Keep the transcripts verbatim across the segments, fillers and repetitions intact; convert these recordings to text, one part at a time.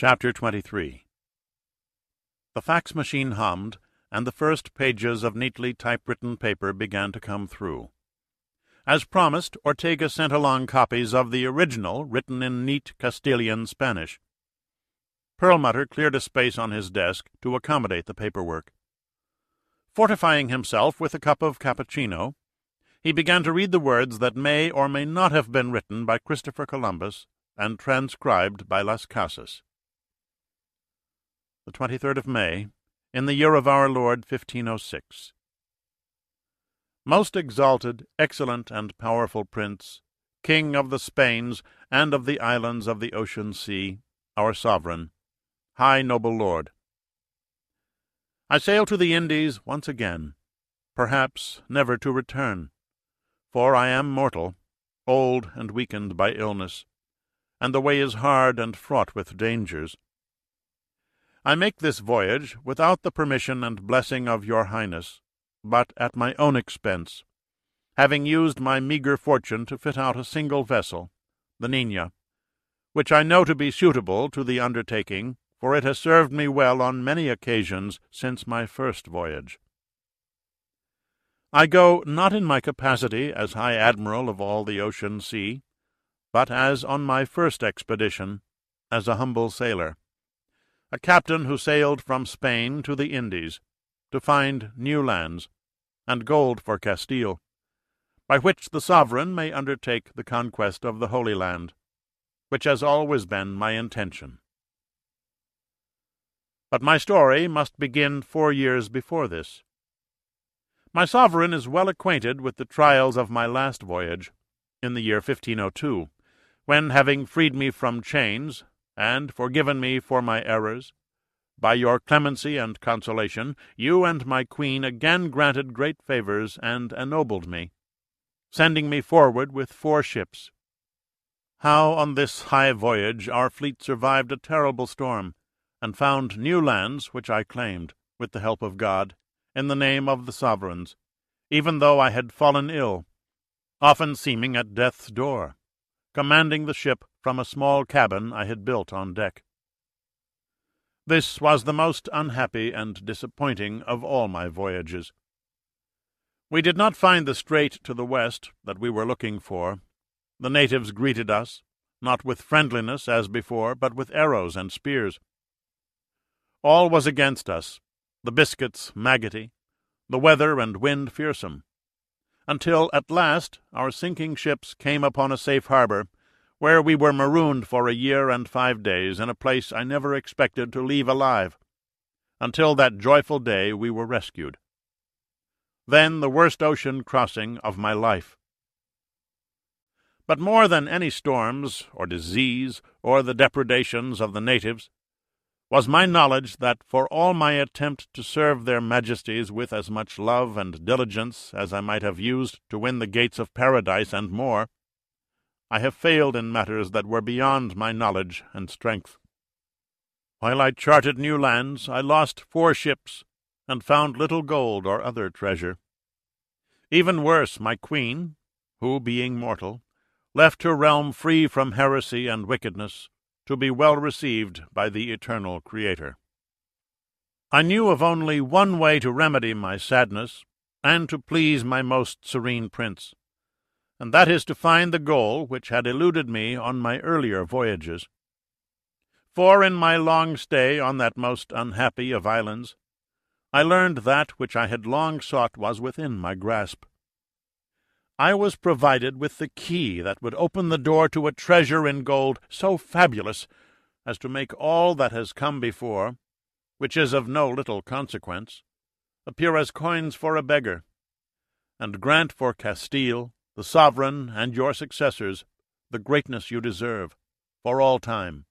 Chapter twenty-three. The fax machine hummed, and the first pages of neatly typewritten paper began to come through. As promised, Ortega sent along copies of the original, written in neat Castilian Spanish. Perlmutter cleared a space on his desk to accommodate the paperwork. Fortifying himself with a cup of cappuccino, he began to read the words that may or may not have been written by Christopher Columbus and transcribed by Las Casas. The twenty-third of May, in the year of our Lord fifteen oh six. Most exalted, excellent, and powerful Prince, King of the Spains and of the islands of the ocean sea, our sovereign, high noble lord. I sail to the Indies once again, perhaps never to return, for I am mortal, old and weakened by illness, and the way is hard and fraught with dangers. I make this voyage without the permission and blessing of your Highness, but at my own expense, having used my meagre fortune to fit out a single vessel, the Nina, which I know to be suitable to the undertaking, for it has served me well on many occasions since my first voyage. I go not in my capacity as High Admiral of all the ocean sea, but as on my first expedition, as a humble sailor, a captain who sailed from Spain to the Indies, to find new lands, and gold for Castile, by which the sovereign may undertake the conquest of the Holy Land, which has always been my intention. But my story must begin four years before this. My sovereign is well acquainted with the trials of my last voyage, in the year fifteen oh two, when, having freed me from chains, and forgiven me for my errors, by your clemency and consolation, you and my queen again granted great favors and ennobled me, sending me forward with four ships. How on this high voyage our fleet survived a terrible storm, and found new lands which I claimed, with the help of God, in the name of the sovereigns, even though I had fallen ill, often seeming at death's door, commanding the ship from a small cabin I had built on deck. This was the most unhappy and disappointing of all my voyages. We did not find the strait to the west that we were looking for. The natives greeted us, not with friendliness as before, but with arrows and spears. All was against us, the biscuits maggoty, the weather and wind fearsome, until at last our sinking ships came upon a safe harbor, where we were marooned for a year and five days in a place I never expected to leave alive, until that joyful day we were rescued. Then the worst ocean crossing of my life. But more than any storms, or disease, or the depredations of the natives, was my knowledge that for all my attempt to serve their majesties with as much love and diligence as I might have used to win the gates of paradise and more, I have failed in matters that were beyond my knowledge and strength. While I charted new lands, I lost four ships, and found little gold or other treasure. Even worse, my queen, who, being mortal, left her realm free from heresy and wickedness, to be well received by the eternal Creator. I knew of only one way to remedy my sadness, and to please my most serene prince, and that is to find the goal which had eluded me on my earlier voyages. For in my long stay on that most unhappy of islands, I learned that which I had long sought was within my grasp. I was provided with the key that would open the door to a treasure in gold so fabulous as to make all that has come before, which is of no little consequence, appear as coins for a beggar, and grant for Castile, the sovereign, and your successors, the greatness you deserve, for all time.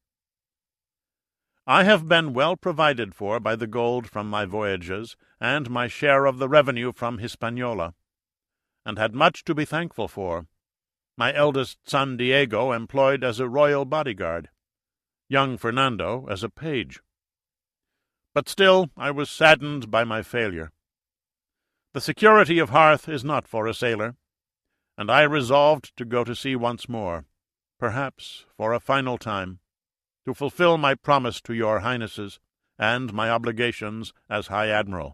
I have been well provided for by the gold from my voyages, and my share of the revenue from Hispaniola, and had much to be thankful for, my eldest son Diego employed as a royal bodyguard, young Fernando as a page. But still I was saddened by my failure. The security of hearth is not for a sailor, and I resolved to go to sea once more, perhaps for a final time, to fulfill my promise to your highnesses, and my obligations as High Admiral.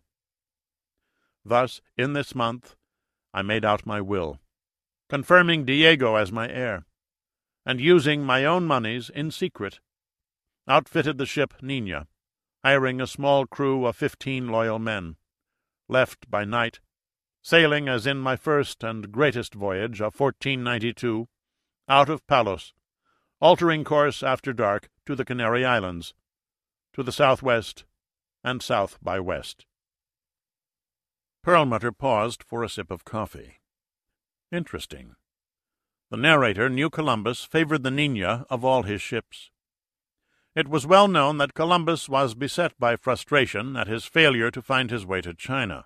Thus, in this month, I made out my will, confirming Diego as my heir, and using my own moneys in secret, outfitted the ship Nina, hiring a small crew of fifteen loyal men, left by night, sailing as in my first and greatest voyage of fourteen ninety-two, out of Palos, altering course after dark to the Canary Islands, to the southwest and south by west. Perlmutter paused for a sip of coffee. Interesting. The narrator knew Columbus favored the Nina of all his ships. It was well known that Columbus was beset by frustration at his failure to find his way to China.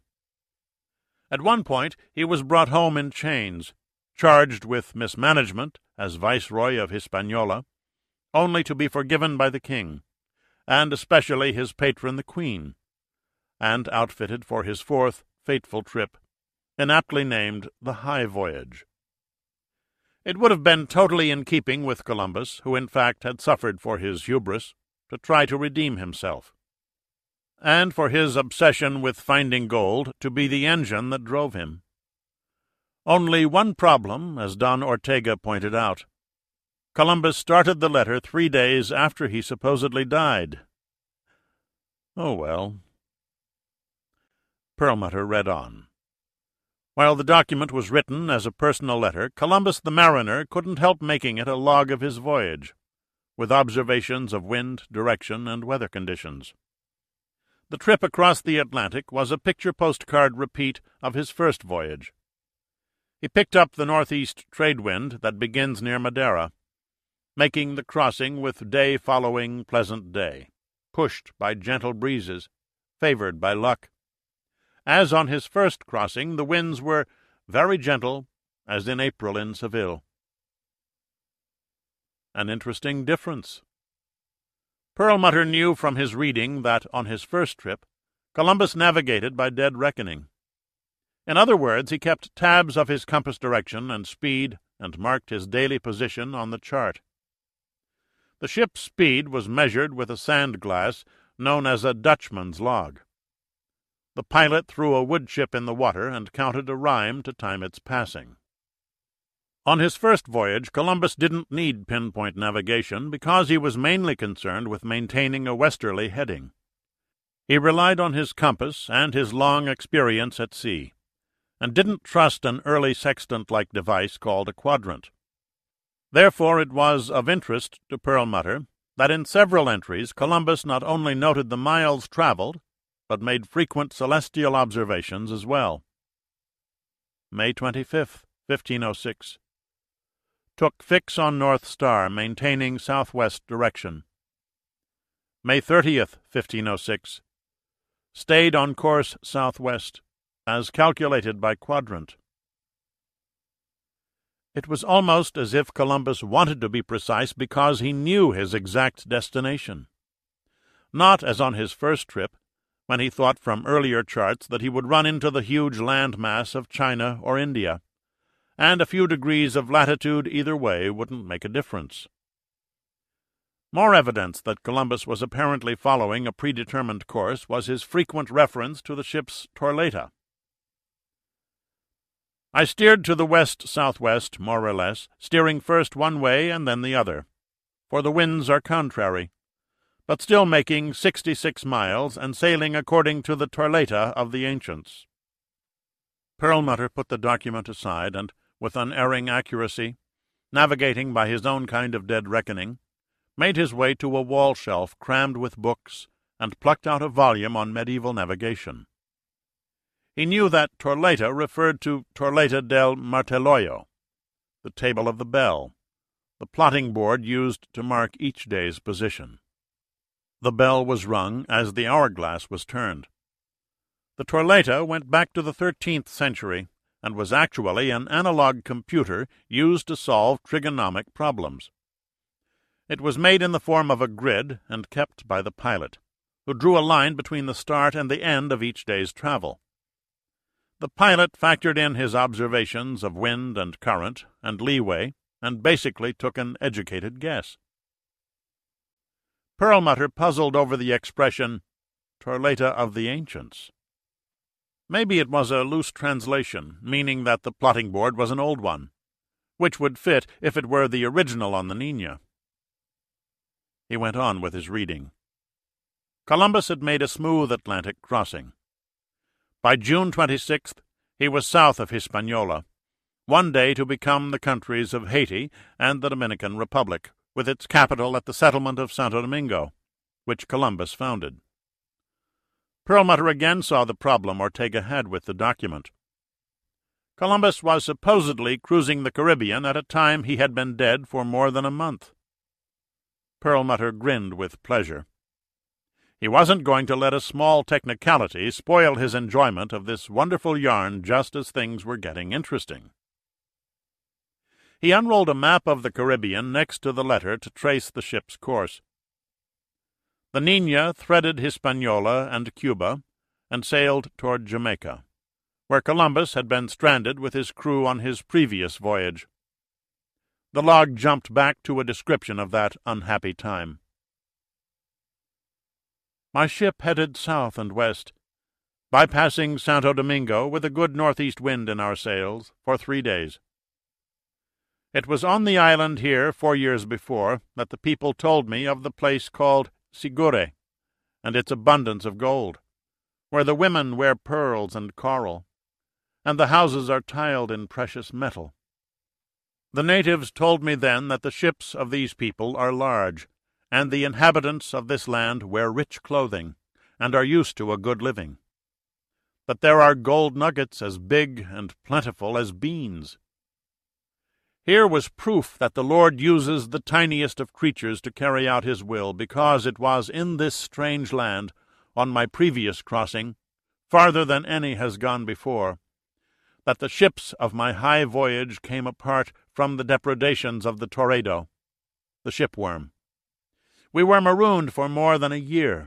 At one point he was brought home in chains, charged with mismanagement as Viceroy of Hispaniola, only to be forgiven by the king, and especially his patron the Queen, and outfitted for his fourth fateful trip, inaptly named the High Voyage. It would have been totally in keeping with Columbus, who in fact had suffered for his hubris, to try to redeem himself, and for his obsession with finding gold to be the engine that drove him. Only one problem, as Don Ortega pointed out. Columbus started the letter three days after he supposedly died. Oh well. Perlmutter read on. While the document was written as a personal letter, Columbus the mariner couldn't help making it a log of his voyage, with observations of wind, direction, and weather conditions. The trip across the Atlantic was a picture postcard repeat of his first voyage. He picked up the northeast trade wind that begins near Madeira, making the crossing with day following pleasant day, pushed by gentle breezes, favored by luck. As on his first crossing, the winds were very gentle, as in April in Seville. An interesting difference. Perlmutter knew from his reading that, on his first trip, Columbus navigated by dead reckoning. In other words, he kept tabs of his compass direction and speed and marked his daily position on the chart. The ship's speed was measured with a sand glass known as a Dutchman's log. The pilot threw a wood chip in the water and counted a rime to time its passing. On his first voyage, Columbus didn't need pinpoint navigation because he was mainly concerned with maintaining a westerly heading. He relied on his compass and his long experience at sea, and didn't trust an early sextant-like device called a quadrant. Therefore it was of interest to Perlmutter that in several entries Columbus not only noted the miles traveled, but made frequent celestial observations as well. May twenty-fifth, fifteen oh six. Took fix on North Star, maintaining southwest direction. May thirtieth, fifteen oh six. Stayed on course southwest, as calculated by quadrant. It was almost as if Columbus wanted to be precise because he knew his exact destination. Not as on his first trip, when he thought from earlier charts that he would run into the huge land mass of China or India, and a few degrees of latitude either way wouldn't make a difference. More evidence that Columbus was apparently following a predetermined course was his frequent reference to the ship's Torleta. I steered to the west-southwest, more or less, steering first one way and then the other, for the winds are contrary, but still making sixty-six miles and sailing according to the Torleta of the ancients. Perlmutter put the document aside and, with unerring accuracy, navigating by his own kind of dead reckoning, made his way to a wall shelf crammed with books and plucked out a volume on medieval navigation. He knew that Torleta referred to Torleta del Martelloio, the table of the bell, the plotting board used to mark each day's position. The bell was rung as the hourglass was turned. The Torleta went back to the thirteenth century and was actually an analog computer used to solve trigonomic problems. It was made in the form of a grid and kept by the pilot, who drew a line between the start and the end of each day's travel. The pilot factored in his observations of wind and current and leeway and basically took an educated guess. Perlmutter puzzled over the expression, Torleta of the Ancients. Maybe it was a loose translation, meaning that the plotting board was an old one, which would fit if it were the original on the Nina. He went on with his reading. Columbus had made a smooth Atlantic crossing. By June twenty-sixth, he was south of Hispaniola, one day to become the countries of Haiti and the Dominican Republic, with its capital at the settlement of Santo Domingo, which Columbus founded. Perlmutter again saw the problem Ortega had with the document. Columbus was supposedly cruising the Caribbean at a time he had been dead for more than a month. Perlmutter grinned with pleasure. He wasn't going to let a small technicality spoil his enjoyment of this wonderful yarn just as things were getting interesting. He unrolled a map of the Caribbean next to the letter to trace the ship's course. The Nina threaded Hispaniola and Cuba and sailed toward Jamaica, where Columbus had been stranded with his crew on his previous voyage. The log jumped back to a description of that unhappy time. My ship headed south and west, bypassing Santo Domingo with a good northeast wind in our sails for three days. It was on the island here four years before that the people told me of the place called Sigure, and its abundance of gold, where the women wear pearls and coral, and the houses are tiled in precious metal. The natives told me then that the ships of these people are large, and the inhabitants of this land wear rich clothing, and are used to a good living. That there are gold nuggets as big and plentiful as beans. Here was proof that the Lord uses the tiniest of creatures to carry out his will, because it was in this strange land, on my previous crossing, farther than any has gone before, that the ships of my high voyage came apart from the depredations of the Tornado, the shipworm. We were marooned for more than a year.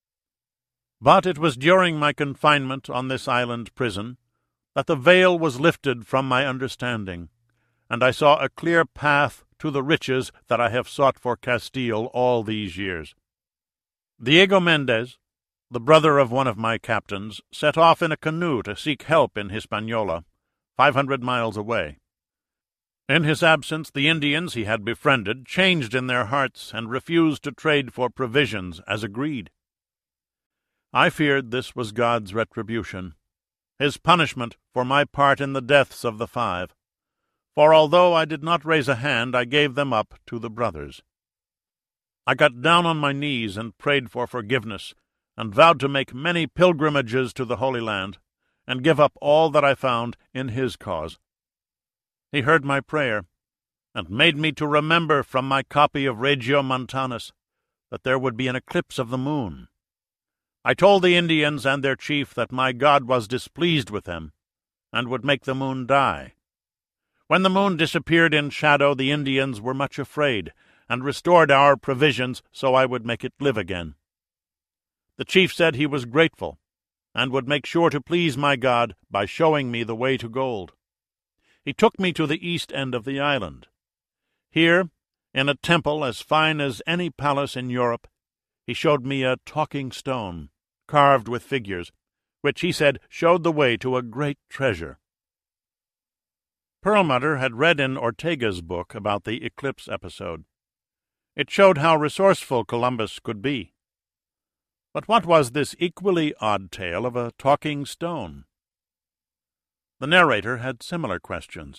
But it was during my confinement on this island prison that the veil was lifted from my understanding, and I saw a clear path to the riches that I have sought for Castile all these years. Diego Mendez, the brother of one of my captains, set off in a canoe to seek help in Hispaniola, five hundred miles away. In his absence, the Indians he had befriended changed in their hearts and refused to trade for provisions as agreed. I feared this was God's retribution, his punishment for my part in the deaths of the five. For although I did not raise a hand, I gave them up to the brothers. I got down on my knees and prayed for forgiveness, and vowed to make many pilgrimages to the Holy Land, and give up all that I found in his cause. He heard my prayer, and made me to remember from my copy of Regiomontanus that there would be an eclipse of the moon. I told the Indians and their chief that my God was displeased with them, and would make the moon die. When the moon disappeared in shadow, the Indians were much afraid, and restored our provisions so I would make it live again. The chief said he was grateful, and would make sure to please my God by showing me the way to gold. He took me to the east end of the island. Here, in a temple as fine as any palace in Europe, he showed me a talking stone, carved with figures, which he said showed the way to a great treasure. Perlmutter had read in Ortega's book about the eclipse episode. It showed how resourceful Columbus could be. But what was this equally odd tale of a talking stone? The narrator had similar questions.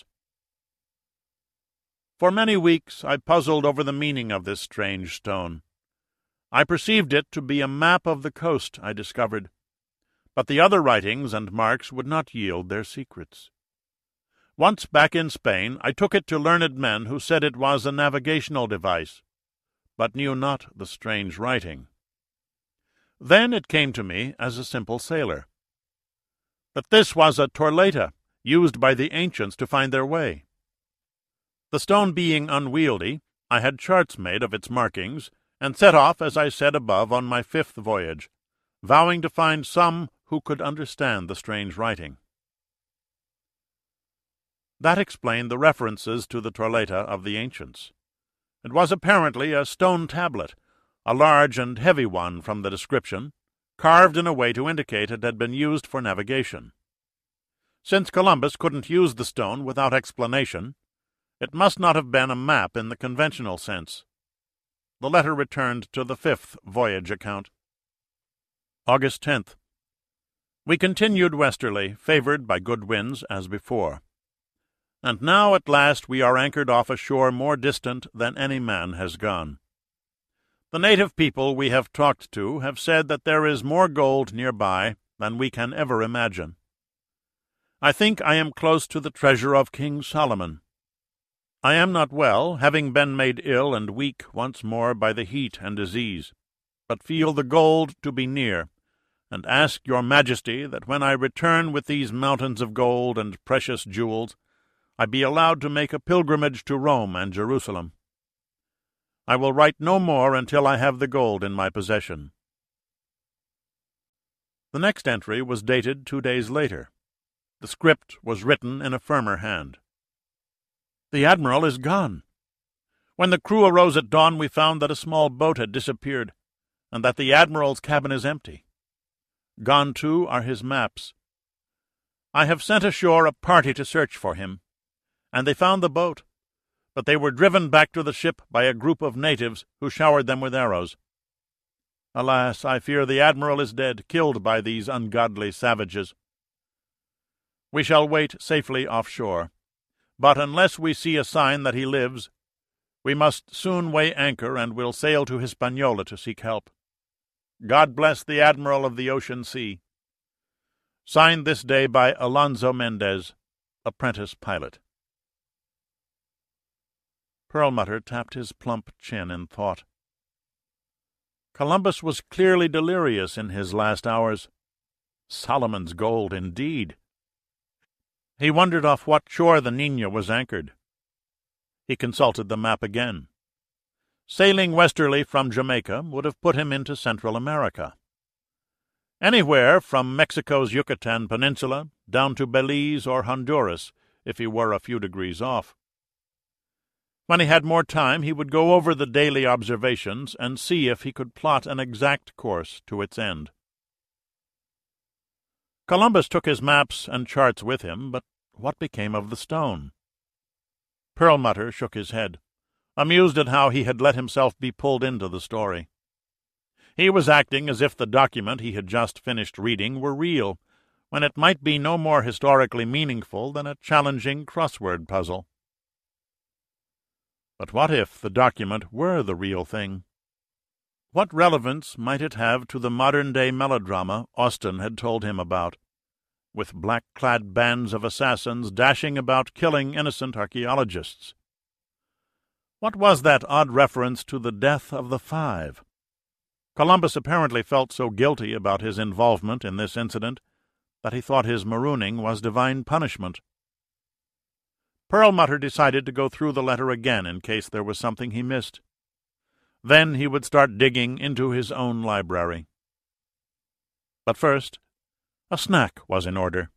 For many weeks I puzzled over the meaning of this strange stone. I perceived it to be a map of the coast, I discovered, but the other writings and marks would not yield their secrets. Once back in Spain, I took it to learned men who said it was a navigational device, but knew not the strange writing. Then it came to me as a simple sailor that this was a torleta used by the ancients to find their way. The stone being unwieldy, I had charts made of its markings, and set off, as I said above, on my fifth voyage, vowing to find some who could understand the strange writing. That explained the references to the torleta of the ancients. It was apparently a stone tablet, a large and heavy one from the description, carved in a way to indicate it had been used for navigation. Since Columbus couldn't use the stone without explanation, it must not have been a map in the conventional sense. The letter returned to the fifth voyage account. August tenth. We continued westerly, favored by good winds, as before. And now at last we are anchored off a shore more distant than any man has gone. The native people we have talked to have said that there is more gold nearby than we can ever imagine. I think I am close to the treasure of King Solomon. I am not well, having been made ill and weak once more by the heat and disease, but feel the gold to be near, and ask your majesty that when I return with these mountains of gold and precious jewels, I be allowed to make a pilgrimage to Rome and Jerusalem. I will write no more until I have the gold in my possession. The next entry was dated two days later. The script was written in a firmer hand. The admiral is gone. When the crew arose at dawn, we found that a small boat had disappeared, and that the admiral's cabin is empty. Gone, too, are his maps. I have sent ashore a party to search for him, and they found the boat, but they were driven back to the ship by a group of natives who showered them with arrows. Alas, I fear the admiral is dead, killed by these ungodly savages. We shall wait safely offshore, but unless we see a sign that he lives, we must soon weigh anchor and will sail to Hispaniola to seek help. God bless the Admiral of the Ocean Sea. Signed this day by Alonzo Mendez, apprentice pilot. Perlmutter tapped his plump chin in thought. Columbus was clearly delirious in his last hours. Solomon's gold, indeed. He wondered off what shore the Niña was anchored. He consulted the map again. Sailing westerly from Jamaica would have put him into Central America. Anywhere from Mexico's Yucatan Peninsula down to Belize or Honduras, if he were a few degrees off. When he had more time, he would go over the daily observations and see if he could plot an exact course to its end. Columbus took his maps and charts with him, but what became of the stone? Perlmutter shook his head, amused at how he had let himself be pulled into the story. He was acting as if the document he had just finished reading were real, when it might be no more historically meaningful than a challenging crossword puzzle. But what if the document were the real thing? What relevance might it have to the modern-day melodrama Austen had told him about, with black-clad bands of assassins dashing about killing innocent archaeologists? What was that odd reference to the death of the Five? Columbus apparently felt so guilty about his involvement in this incident that he thought his marooning was divine punishment. Perlmutter decided to go through the letter again in case there was something he missed. Then he would start digging into his own library. But first, a snack was in order.